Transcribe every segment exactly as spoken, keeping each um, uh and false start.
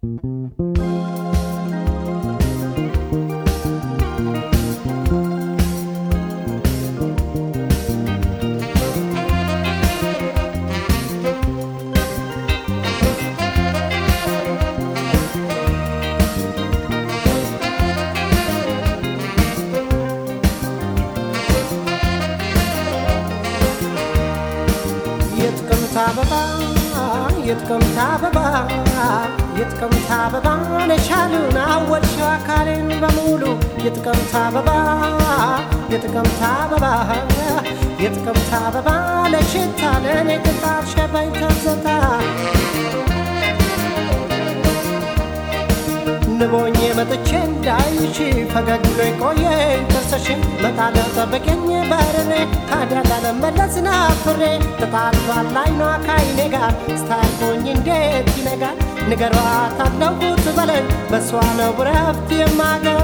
يتكم تاببا يتكم تاببا نشالونا وشوا كارين بمولو يتكم تاببا يتكم تاببا يتكم تاببا لشتا لنكتار شبين تزتا نبوني متچن دايشي فغغلو يقوي ترسشن متالا تبكኝ ባረኔ ታዲያ ለመለስና ፍሬ ተጣልቷል ላይኗ ካይኔ ጋር ስታልኩኝ እንዴት ይነጋል ንገሯት አለሁት በለኝ በሷ ነው ረፍት የማገው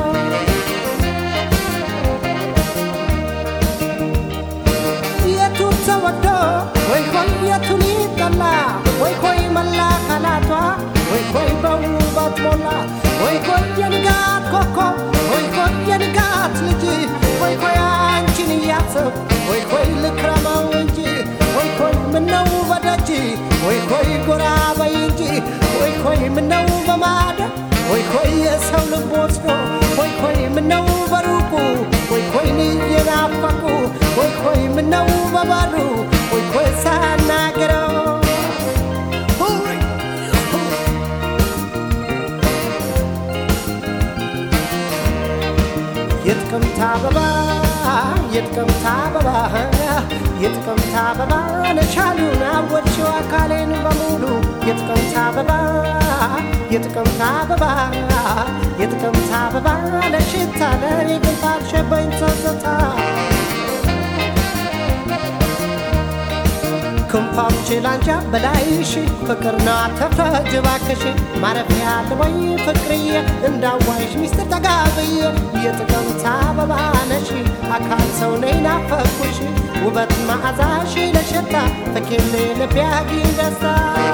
የቱ ተወዶ ወይ ወይ የቱ ሊጠላ ወይ ወይ መላ ካላቷ ወይ ወይ በውበት ሞላ ወይ ወይ የንጋት ኮከብ ወይ ወይ የንጋት ልጅ ወይ ወይ አንቺን እያሰብ ወይ ወይ ልክረመው እንጂ ወይ ወይ ምነው በደጅ ወይ ወይ ጎራ በይ እንጂ ወይ ወይ ምነው በማደ ወይ ወይ የሰው ልብ ወስዶ ወይ ወይ ምነው በሩቁ ወይ ወይ እየናፈቁ ወይ ወይ ምነው በባዶ ወይ ወይ ሳናገረው يتكم تاببا يتكم تاببا يتكم تاببا نشالونا وشوا كارين بمولو يتكم تاببا يتكم تاببا يتكم تاببا لشتا لنكتار شبين تزتا كمفام شلانجا بلايش فكرنا تفرج باكش معرفيا لوي فكرية انداوايش مستر تقابية يتكم تاببا نشي أكال سونينا فكوشي وبت معزاشي لشتا فكيلي لبياقي دستا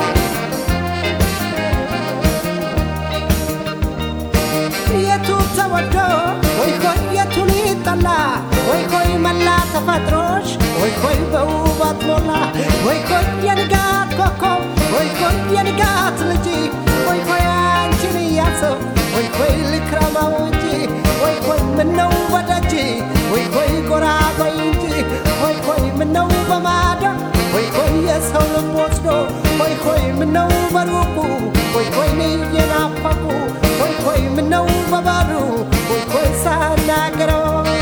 يتو تودو وي خوي يتو ليطلا وي خوي ملا تفطروش وي خوي بوبات مولا وي خوي ينقات كوكو وي خوي ينقات لجي وي خوي انشني ياسو وي خوي الكرامة وجي وي خوي منو بدجي وي خوي قرابة ينجي وي خوي منو بمادا وي خوي يسهل بوصدو وي خوي منو بروكو وي خوي نيجينا فاكو وي خوي منو ببارو وي خوي ساناقرو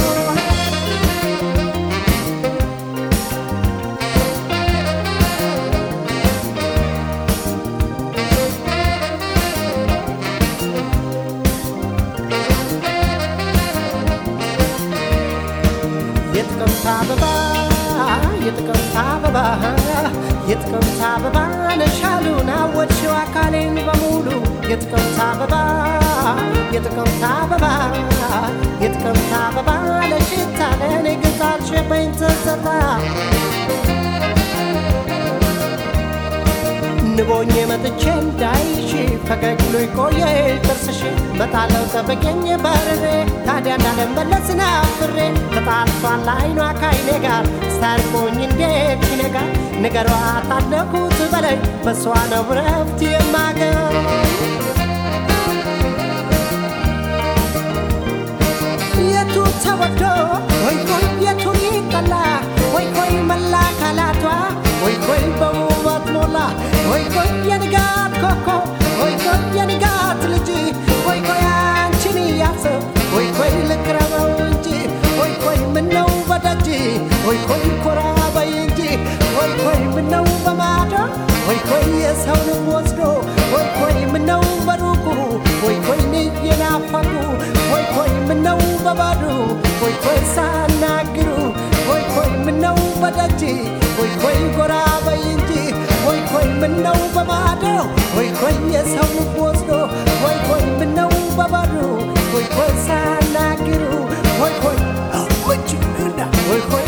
يتكم تاببا يتكم تاببا يتكم تاببا نشالونا وشوا كارين بمولو يتكم تاببا يتكم تاببا يتكم تاببا لشتا لنكتار شبين تزتا ንቦኝ መጥቼም ዳይሽ ፈገግሎ ይቆየ ጥርስሽ መጣለው ተበቀኝ ባረሬ ታዲያ እንዳለመለስና ፍሬ ተጣልቷል አይኗ ካይኔ ጋር ስታርቆኝ እንዴት ይነጋል ንገሯት አለሁት በለኝ በሷ ነው ረፍት የማገው የቱ ተወዶ ወይ ወይ የቱ ሊጠላ ወይ ወይ መላ ካላቷ ወይ ወይ በውበት ሞላ ወይ ወይ የንጋት ኮከብ ወይ ወይ የንጋት ልጅ ወይ ወይ አንቺን እያሰብ ወይ ወይ ልክረመው እንጂ ወይ ወይ ምነው በደጅ ወይ ወይ ኮራ በይ እንጂ ወይ ወይ ምነው በማዶ ወይ ወይ የሰው ልብ ወስዶ ወይ ወይ ምነው በሩቁ ወይ ወይ እየናፈቁ ወይ ወይ ምነው በባዶ ወይ ወይ ሳናግሩ ወይ ወይ ምነው በደጅ ወይ ወይ ጎራ በይ እንጂ ወይ ወይ ምነው በማዶ ወይ ወይ የሰው ልብ ወስዶ ወይ ወይ ምነው በባዶ ወይ ወይ ሳናግሩ ወይ ወይ ወይ ወይ